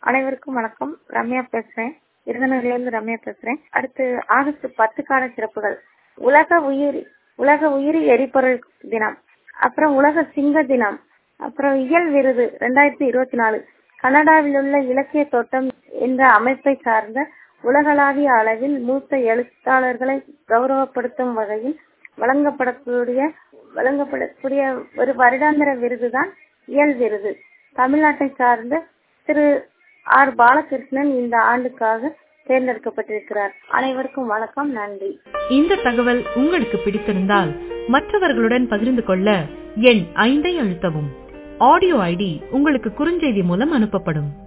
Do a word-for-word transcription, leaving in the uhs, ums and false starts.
அனைவருக்கும் வணக்கம். ரம்யா பேசுறேன். விருதுநகர்ல இருந்து ரம்யா பேசுறேன். அடுத்து ஆகஸ்ட் பத்துக்கான சிறப்புகள். உலக உயிரி உலக உயிரி எரிபொருள் தினம், அப்புறம் உலக சிங்க தினம், அப்புறம் இயல் விருது ரெண்டாயிரத்தி இருபத்தி நாலு கனடாவில் உள்ள இலக்கிய தோட்டம் என்ற அமைப்பை சார்ந்த உலகளாவிய அளவில் மூத்த எழுத்தாளர்களை கௌரவப்படுத்தும் வகையில் வழங்கப்படக்கூடிய வழங்கப்படக்கூடிய ஒரு வருடாந்திர விருதுதான் இயல் விருது. தமிழ்நாட்டை சார்ந்த திரு ஆர் பாலகிருஷ்ணன் இந்த ஆண்டுக்காக தேர்ந்தெடுக்கப்பட்டிருக்கிறார். அனைவருக்கும் வணக்கம், நன்றி. இந்த தகவல் உங்களுக்கு பிடித்திருந்தால் மற்றவர்களுடன் பகிர்ந்து கொள்ள எண் ஐந்தை அழுத்தவும். ஆடியோ ஐடி உங்களுக்கு குறுஞ்செய்தி மூலம் அனுப்பப்படும்.